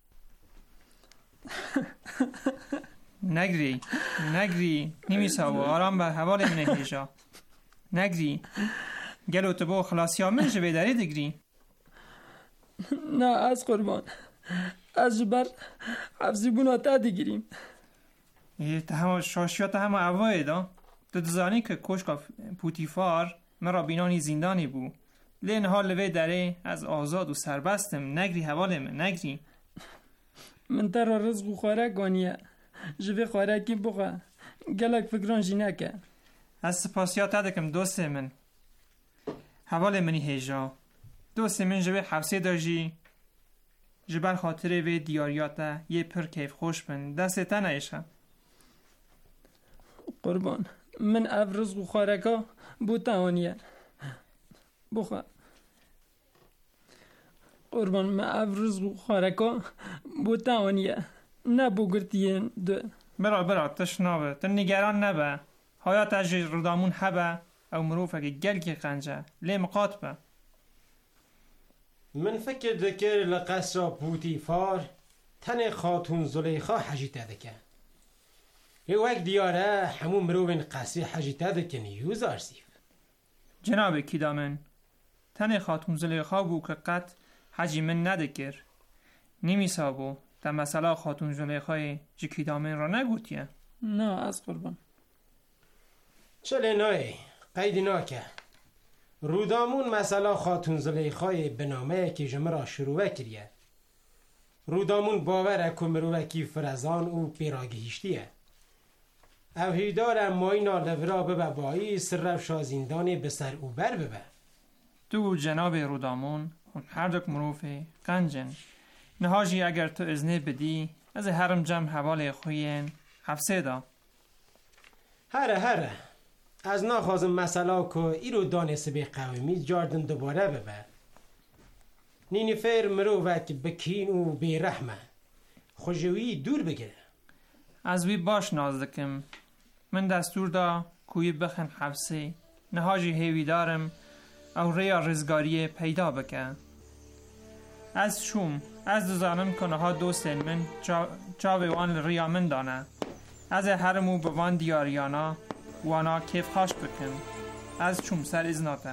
نگری نمیسا و آرام به حوال منه هیجا. نگری گلو تبو خلاصیا من جبه داری دگری. نه از قربان از جبر حفظی بونا دگیریم. تا همه شاشیات همه اوه دا تو دزانی که کشکا پوتیفار مرا بینانی زندانی بو لین حال لوی داره از آزاد و سربستم. نگری حوال من نگری. من تر رزق و خوارک گانیه جوی خوارکی بخوا گلک فکران جی نکه. از سپاسیات دکم دوست من حوال منی هیجا. دوست من جوی حفظه داجی جبر خاطره وی دیاریاتا یه پر کیف خوش بن دست تا نیشم. قربان من اف رزق و خوارکا بوتاونیه بخوا. قربان من اف رزق و خوارکا بوتاونیه نه بگرتیه دو. برا تشنابه تن نگران نبه. حیات از رودامون حبه او مروفه که گل که قنجه لی مقاطبه. من فکر دکر لقصر پوتیفار تن خاتون زلیخا حجیته دکن. یه وقت دیاره همون مروفین قصری حجیته دکن یوزارسیف. جناب کیدامن تن خاتون زلیخا بو که قط حجی من ندکر نیمیسا بو در مسئله خاتون زلیخای جی کیدامن را نگوتیه. نه از قربان چله نای قیدی ناکه رودامون مسئله خاتون زلیخای بنامه که جمعه شروع کریه. رودامون باوره که مروکی فرزان او پیراگهیشتیه. او هیدار ماینا لورا ببه بایی سر رفشا زندانی بسر او بر ببه. تو جناب رودامون هر دک مروفه قنجن نهاجی اگر تو ازنه بدی از هرم جمع حوال خوین حفظه دا. هره از ناخوازم مسئله که ایرو دانسته به قومی جاردن دوباره ببه. نینیفر مروفک بکین و بیرحمه خوشوی دور بگیره. از وی باش نازدکم من دستور دا کوی بخن حفظه نهاجی هیوی دارم او ریا رزگاری پیدا بکن. از شوم از دزانم کنه ها دوستن من چاوه وان ریا من دانه از هرمو به وان دیاریانا وانا کیف خاش بکن از چوم سر ازناته.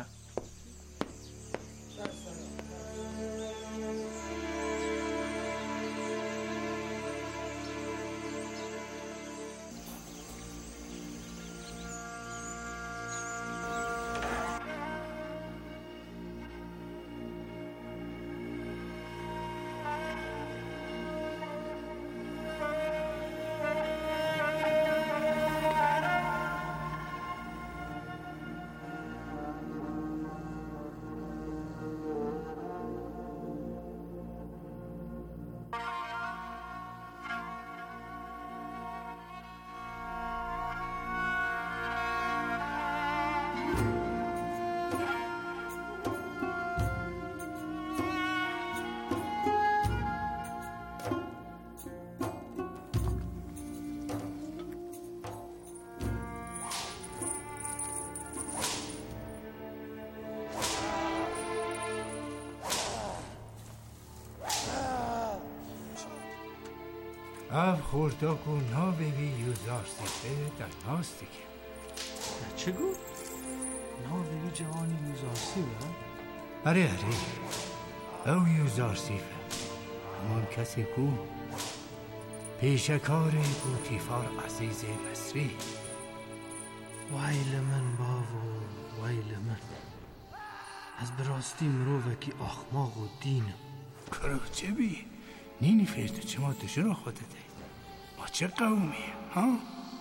اف خورداک و نابوی یوزارسیفه در ناستیگه. چه گو؟ نابوی جوانی یوزارسیفه؟ اره او یوزارسیفه همان کسی کو پیشکار پوتیفار عزیز مصری. ویل من باو ویل من از براستی مروفکی اخماق و دینم. کروچه بی نینی فیرده چه ما تشرا خودته ما چه قومی ها؟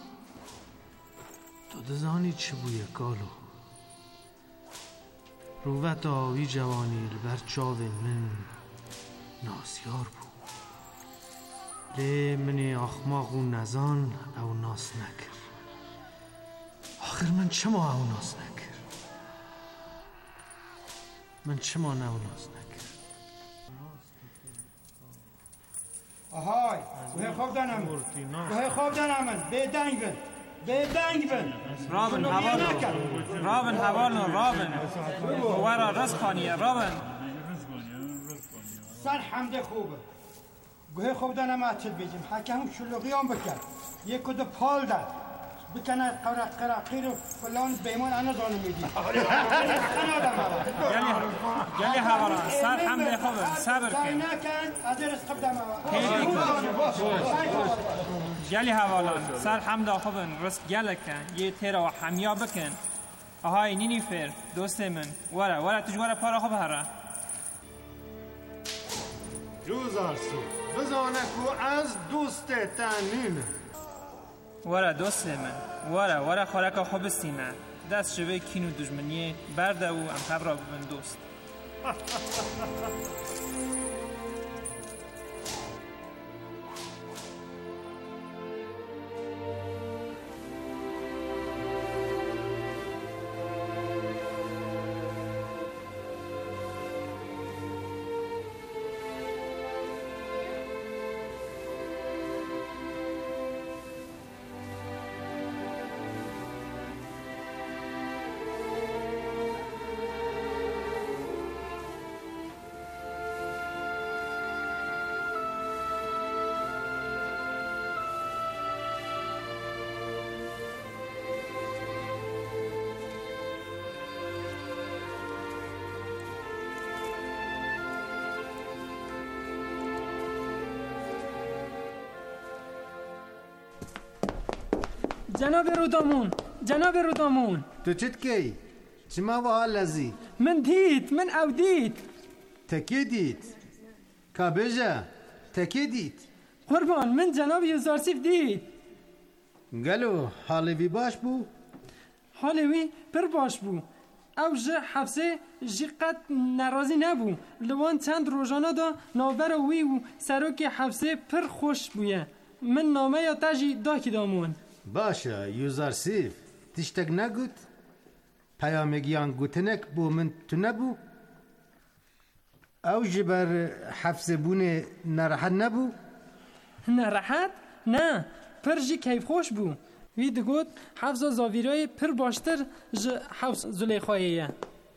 تو دزانی چه بویه کالو رووت آوی جوانی لبر چاو من ناسیار بو لی منی اخماق و نزان او ناس نکر. آخر من چما او ناس نکر؟ من چما نو ناس نکر؟ آهای گوه خواب دنم گوه خواب دنم به دنگ بن به دنگ بن رابن حوالو رابن ورا رس خانیه رابن سر حمده خوبه گوه خواب دنم اتل بیجیم حکم شلوغیان بکن یک کده پال داد بکنه قرقیر و فلان بیمان انا دانو میدی گلی حوالا سر حمده خوبه صبر کن نکن از رزق بدم گلی حوالا سر حمده خوبه رزق گله کن یه تیره و حمیا بکن آهای نینی فیر دوست من ورا تجوار پارا خوب هره جوزارسی بزانه که از دوست تنین ورا دوست من ورا خورکا خوب سینه دست شوه کین و دجمنیه برده و ام خبرا ببن دوست جناب رودامون تو چت کی؟ چما و حال لزی؟ من او دید تکی دید کابجا تکی دید قربان من جناب یوزارسیف دید گلو حالی وی باش بو؟ حالی وی پر باش بو او جه حفظه جی قد نرازی نبو لوان چند روزانه دا نوبر وی و سروک حفظه پر خوش بویه من نامه یا تجی دا کی دامون باشه یوزارسیف تشتگ نگود پیامگیان گوتنک بو من تو نبو او جبر حفظه بونه نراحت نبو نراحت؟ نه پر جی کیف خوش بو وی دگود حفظ زاویرای پر باشتر حفظ زلیخاییه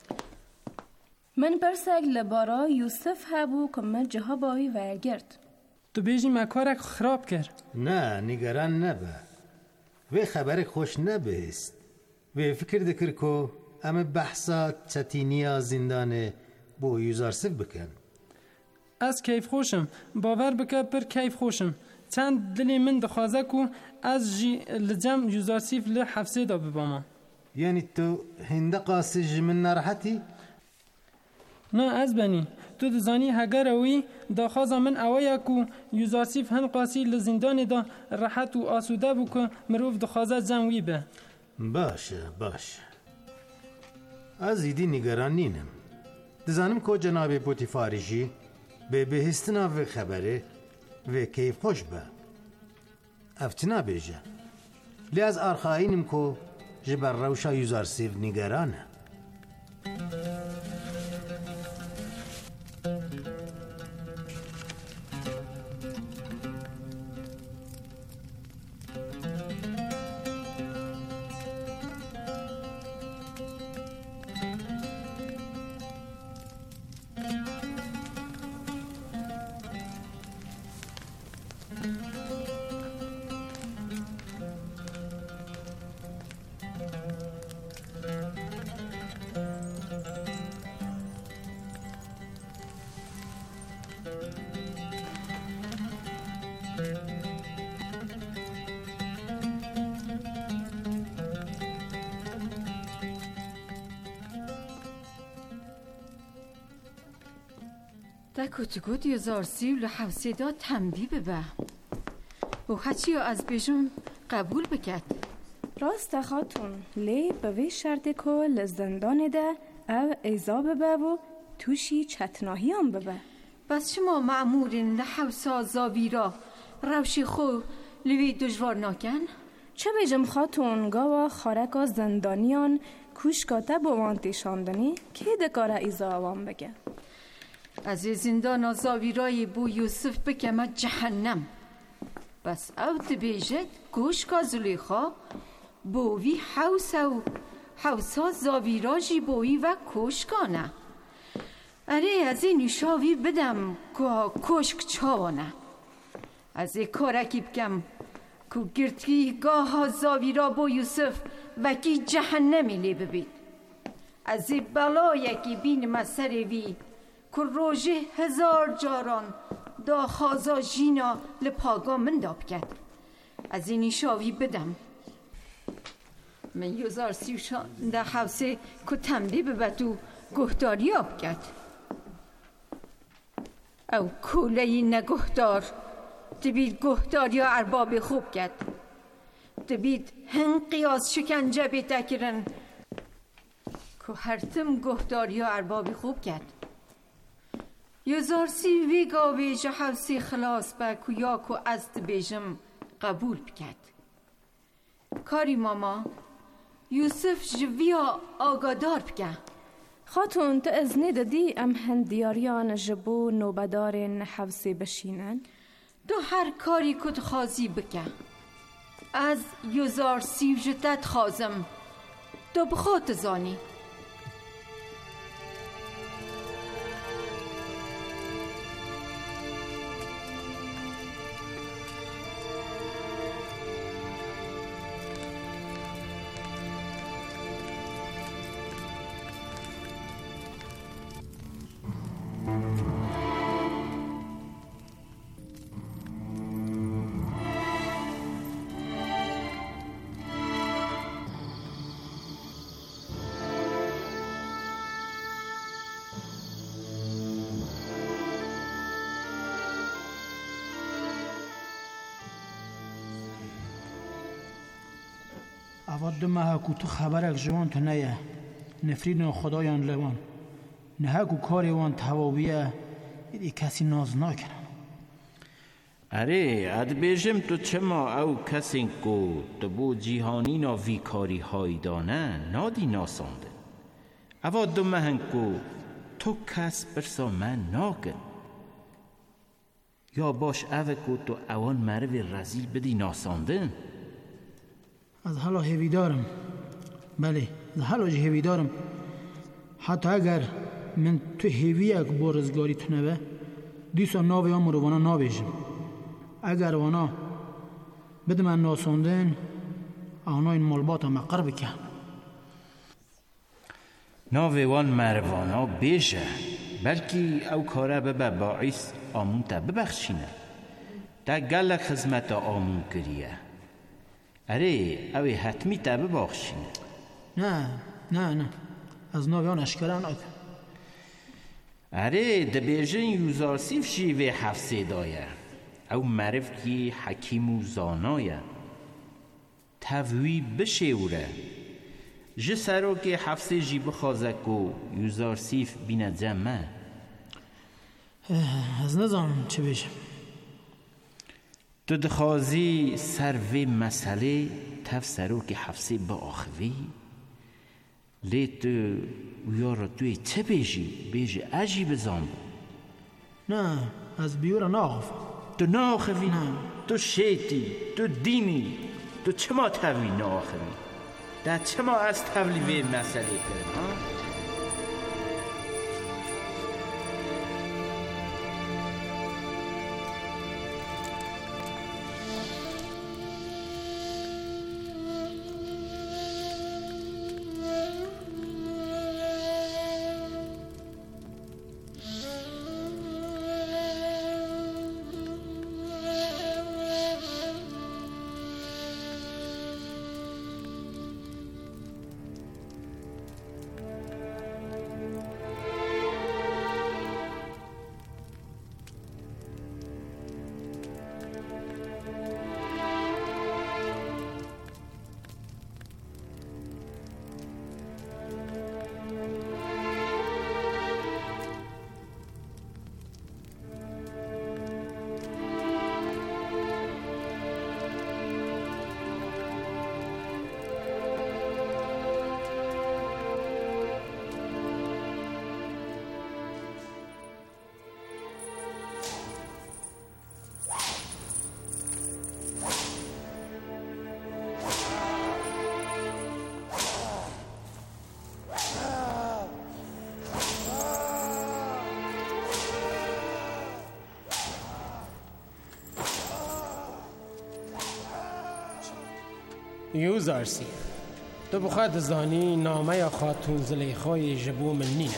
من پرسک لبارا یوسف هبو که من جها باوی ورگرد تو بیجی مکارک خراب کرد نه نگران نبه وی خبر خوش نبست وی فکر دکر که اما بحثات چتینیا زندانه بو یوزارسیف بکن از کیف خوشم باور بکه پر کیف خوشم چند دلی من دخوازه که از جی لجم یوزارسیف لحفظه دا بباما یعنی تو هنده قاسی جمن نراحتی؟ نه از بنی تو دزانی هگر اوی دا خوازا من اویا که یوزارسیف هن قاسی لزندان دا راحت و آسوده بو که مروف دخوازه جمعی به باشه از ایدی نگران نینم دزانم که جناب پوتیفاری جی به بهستنا و خبره و کیف خوش به افتنا بیجه لی از آرخاینم که جبر روشا یوزارسیف نگرانه دکوتگود یزارسی و لحوسی دا تنبی ببه و هچی از بیشم قبول بکد. راست خاتون لی به وی شرط که لزندان ده او ایزا ببه و توشی چتناهی هم ببه. بس شما معمورین لحوسا زاویرا روشی خو لوی دجوار ناکن؟ چه بیجم خاتون گاوا خارکا زندانیان کوشکاته بوان تیشاندنی که دکاره ایزا اوان بگه. از زندان زاویرای بو یوسف بکمه جهنم. بس او تبیجد کوشکا زلیخا بوی حوسا زاویراجی بوی و کوشکانه. اره از این نشاوی بدم که کوشک چاوانه. از این کارکی بکم که گرتی گاه ها زاویرا بو یوسف وکی جهنمی لی ببید. از این بلایکی بین مسروی که روژه 1000 جاران دا خازا جینا لپاگا من داب کرد. از این نشاوی بدم من یوزار سیوشان در حوصه که تنبی ببتو گهداری آب کرد. او کوله نگهدار دبید گهداری ارباب خوب کرد. دبید هن قیاس شکنجه بیتکرن که هرتم گهداری ارباب خوب کرد. یزارسی ویگا ویجا حوصه خلاص با کیا که از بیجم قبول بکرد. کاری ماما یوسف جویا آگادار بکه. خاتون تا ازنی دادی ام هندیاریان جبو نوبدارین حوصه بشینن؟ تو هر کاری کت خازی بکه. از یوزار سیوجتت خازم تو بخوت زانی. اواد ما کو تو خبرک جوان تو نیه نفرین خدایان لوان نه کو کاری وان تواویه ایدی کسی ناز نکنن. اره اد بیجم تو چما او کسی کو تو بو جیهانی نا وی کاری های دانه نادی ناسانده. اواد مهن کو تو کس برسا من ناکن یا باش اوه کو تو اوان مروی رزیل بدی ناساندن. از حالا هیوی دارم. بله از حالا جه هیوی دارم. حتی اگر من تو هیوی یک بارزگاری تو نوه دیسا ناوی هم رو وانا نابیجم. اگر وانا بده من ناساندن آنا این مالبات هم مقر بکن. ناوی وان مروانا بیشه بلکی او کاره ببه باعث آمون تا ببخشینه تا گلک خزمت آمون کریه. اره اوی حتمی تا ببخشینه. نه از ناویان اشکران آکن. اره دبیجن یوزارسیف شیوه حفظه دایه او معرف کی حکیم و زانایه تاوی بشوره جسرو که حفظه جی بخوازک و یوزارسیف بینه جمعه. از نظام چه بیشم تو دخوازی سروی مسئله تفسرو که حفظه با آخوی لی تو ویارا توی چه بیجی عجیب زنبو. نه از بیورا ناخف. تو ناخوی تو شیطی تو دینی تو چما تاوی ناخوی در چما از تبلیغ مسئله کرد. یوزارسی تو بخواد زانی نامه یا خاتون زلیخای جبو من نینه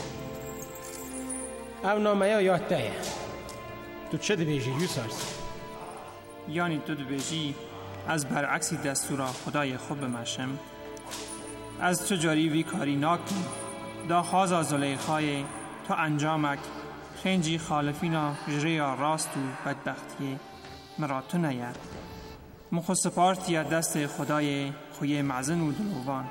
او نامه یا یادتایه تو چه دبیجی یوزارسی؟ یعنی تو دبیجی از برعکسی دستورا خدای خوب بمشم از تو جاری وی کاری ناکن دا خوازا زلیخای تو انجامک خنجی خالفینا جریا راست و بدبختی مراتو نیه مخصپارتی دست خدای خوی معزن و دلوان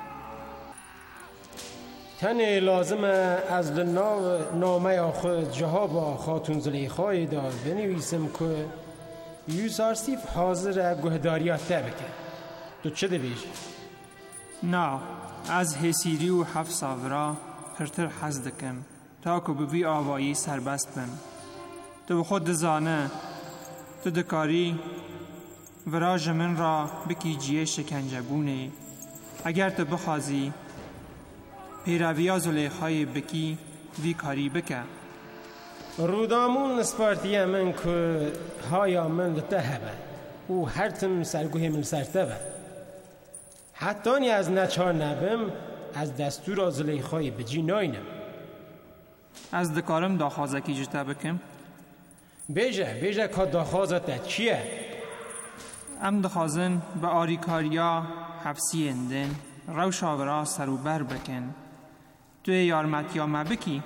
تنه لازمه از نامه خود جهاب خاتون زلیخای دار بنویسم که یوسارسیف حاضر گهداریات تبکه تو چه دویجی؟ نه از حسیری و حف ساورا پرتر حز دکم تا که بوی آوایی سربست بم تو خود دزانه تو دکاری وراج من را بکی جیه شکنجبونه اگر تو بخوازی پیرویا زلیخای بکی وی کاری بکه رودامون سپارتیه من که هایا من لتهبه و هر تم سرگوه من سرتبه حتی نی از نچار نبم از دستور زلیخای بجی ناینم از دکارم داخوازکی جتا بکم بیجه که داخوازت چیه؟ ام دخوازن به آریکاریا حفظی اندن روش آورا سر و بر بکن توی یارمت یا مبکی؟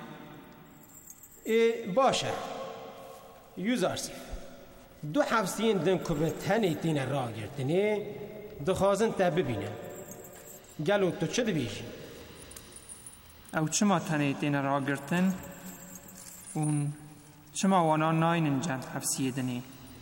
باشه یوزارسی دو حفظی اندن که به تنی تین را گرتنی دخوازن تا ببینم گلو تو چه دبیشی؟ او چما تنی تین را گرتن اون چما وانا ناینن جد حفظی دنی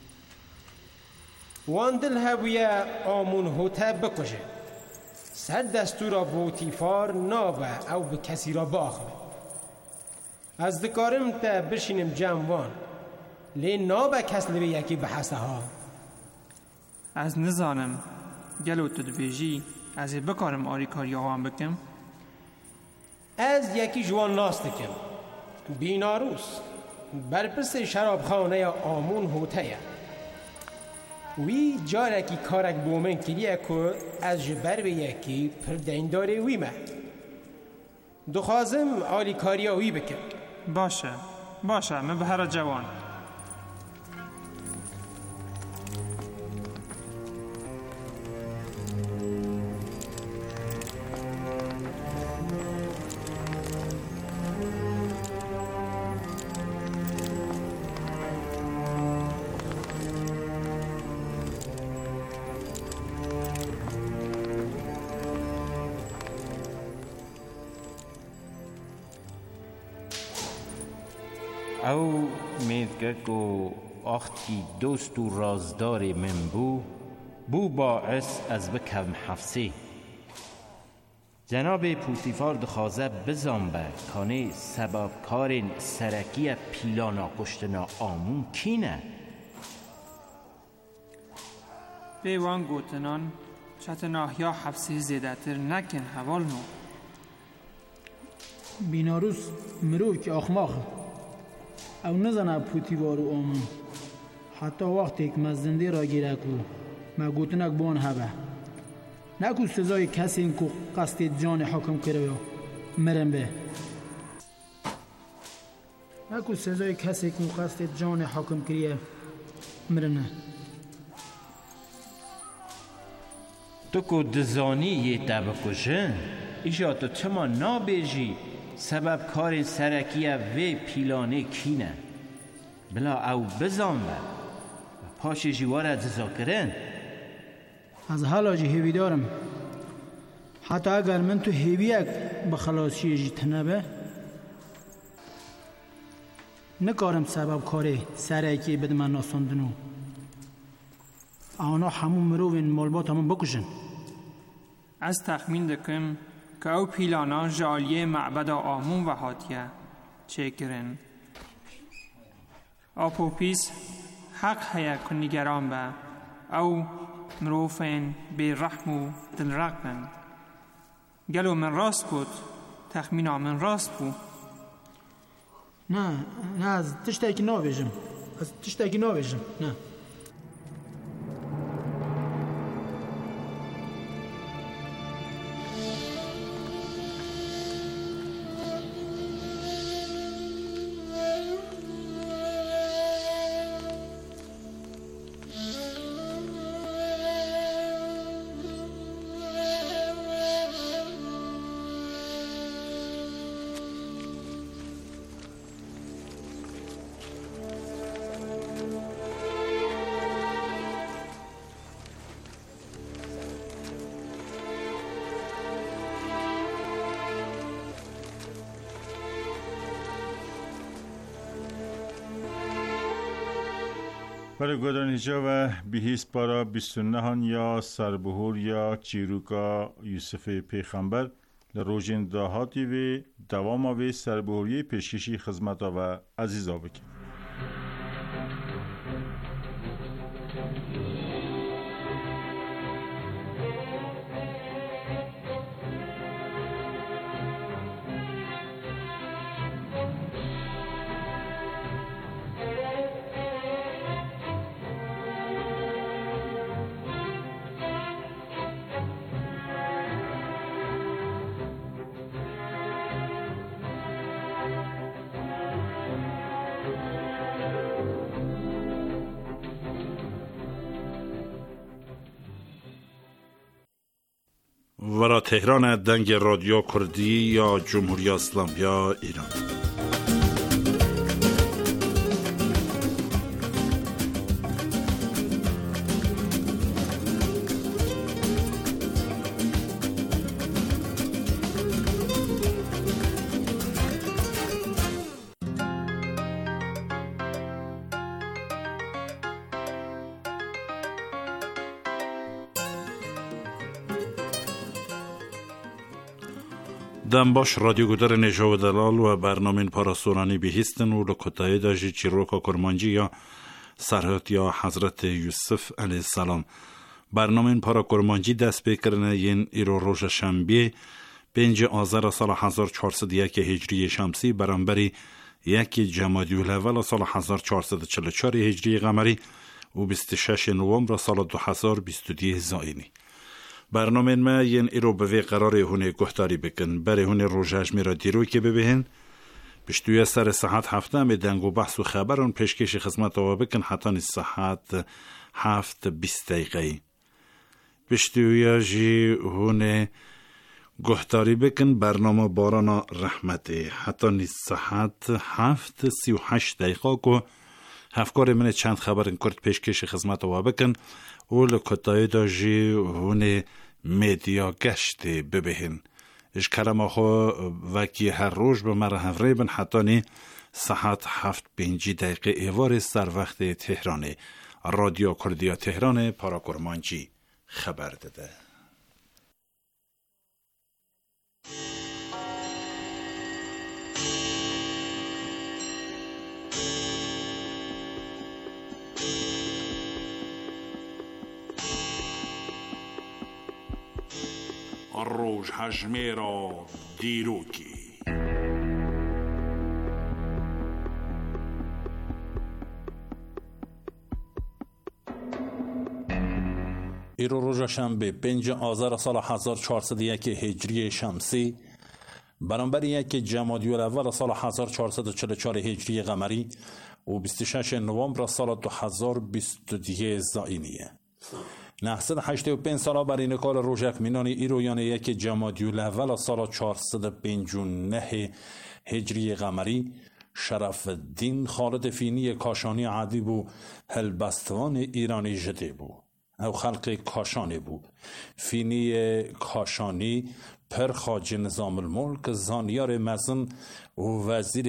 وان دل هویه آمون هوته بکشه سر دستور بوتیفار نابه او به کسی را باخمه از دکارم تا بشینم جموان لی نابه کس لبه یکی بحثه ها از نزانم گلو تو دبیجی از بکارم آریکاری آوان بکم از یکی جوان ناست کم بیناروس برپس شرابخانه آمون هوته وی جارکی کارک بومن کلیه که از جبر به یکی پردین داره ویمه دخوازم آلی کاریا وی بکن باشه من به هر جوان او میدگک و آختی دوست و رازدار من بو باعث از بکم حفظی جناب پوتیفار دخوازه بزنبه کانه سبب کار سرکی پیلانا کشتنا آمون کینه بیوان گوتنان چتناهیا حفظی زیده تر نکن حوال نو بیناروس مرو که آخماخ او نزنه پوتیوار و آمون حتی وقتی که مزنده را گیره کو مگوتنک بان هبه نکو سزای کسی این که قصد جان حکم کرده یا مرم به نکو سزای کسی که قصد جان حکم کرده مرنه تو که دزانی یه تبکشن ایشا تو چما نابیجی سبب کار سرکیه و پیلانه کینه بلا او بزنبه پاش جوار جزا کرن از حالا جی هیوی دارم حتی اگر من تو هیویک بخلاصی جی تنبه نکارم سبب کار سرکی بده من ناساندنو آنا همون مروین مالبات همون بکشن از تخمین دکم که او پیلانا جالیه معبد آمون و حاتیه چه کرن آپو پیس حق هیا کنیگران به او مروفین بی رحم و دل رقبن گلو من راست بود تخمینا من راست بود نه از تشتاکی نابیجم نه برای گودرن هیجا و بیهیست بارا 29 یا سربهور یا چیروکا یوسف پیغمبر لروجین داهاتی و دوام و سربهوری پیشکشی خدمت و عزیزا بکن. ورا تهران دنگ رادیو کردی یا جمهوری اسلامی ایران. دنباش رادیو گودر نجا و دلال و برنامه پاراسورانی بیهستن و لکتای داجی چیروکا کرمانجی یا سرحد یا حضرت یوسف علیه السلام. برنامه پارا کرمانجی دست بکرنه ین ایرو روژ شنبه 5 آذر سال 1401 هجری شمسی برانبری 1 جمادی الاول سال 1444 هجری قمری و 26 نوامبر سال 2022 زاینی. برنامه ما ین ایرو به قرار هونه گفتاری بکن برای هونه روژش میرا دیرو که ببهن بشتوی سر ساعت 7 دنگ و بحث و خبرون پیشکش خدمت آوا بکن حتی نیز ساعت 7:20 دقیقه بشتوی جی هونه گفتاری بکن برنامه باران رحمته حتی نیز ساعت 7:38 دقیقه که هفکار من چند خبرن کرد پیشکش خدمت آوا بکن و لکتای داجی هونه میدیا گشت ببهن اش کلمه خو وکی هر روز به مره هفره بن حتی نی ساعت 7:05 ایوار سر وقت تهرانه. رادیو کردیا تهران پارا کرمانجی خبر داده. روز حجمه را دیروکی ایرو روز شنبه 5 آذر سال 1401 هجری شمسی برانبر 1 جمادی الاول سال 1444 هجری قمری و 26 نوامبر سال 2022 زاینیه. نحصد 85 ساله بر این کار روژک مینانی ایرویان 1 جمادی الاول سال 459 هجری قمری شرف الدین خالد فینی کاشانی عادی بو هلبستوان ایرانی جده بو او خلق کاشانی بو. فینی کاشانی پر خاج نظام الملک زانیار مزن و وزیر